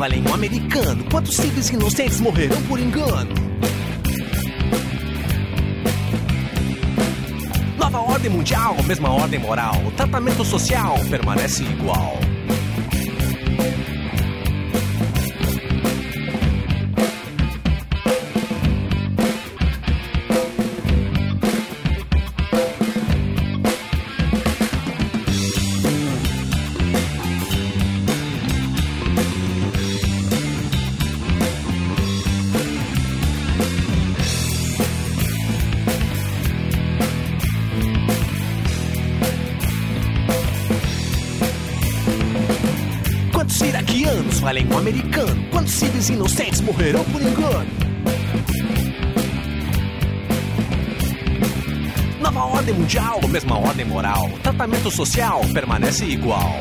valem um americano. Quantos civis inocentes morrerão por engano? Nova ordem mundial, mesma ordem moral. O tratamento social permanece igual. Iraquianos valem um americano. Quantos civis inocentes morrerão por engano? Nova ordem mundial, mesma ordem moral. O tratamento social permanece igual.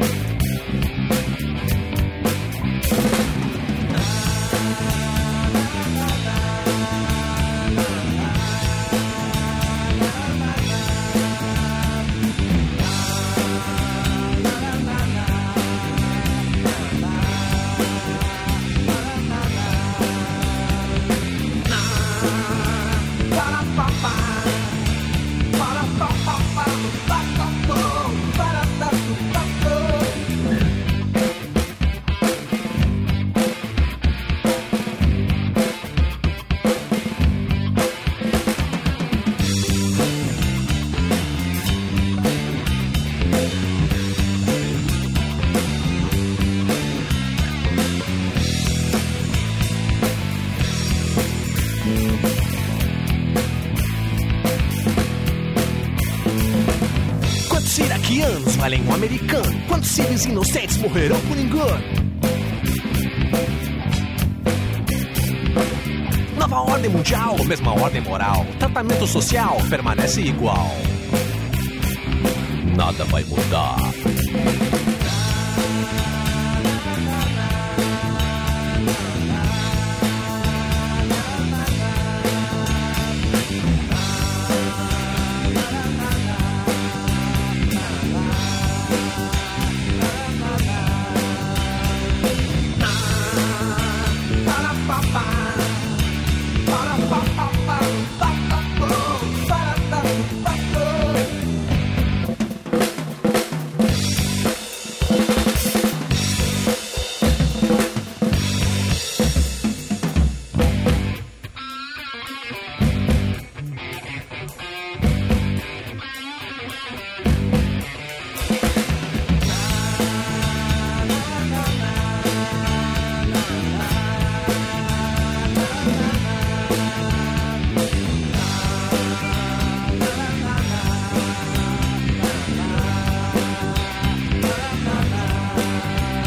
Quantos iraquianos valem um americano? Quantos civis inocentes morrerão por engano? Nova ordem mundial, mesma ordem moral. O tratamento social permanece igual. Nada vai mudar.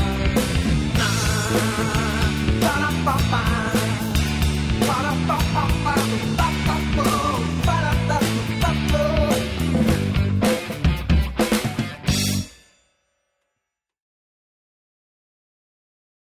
Ba-da-ba-ba.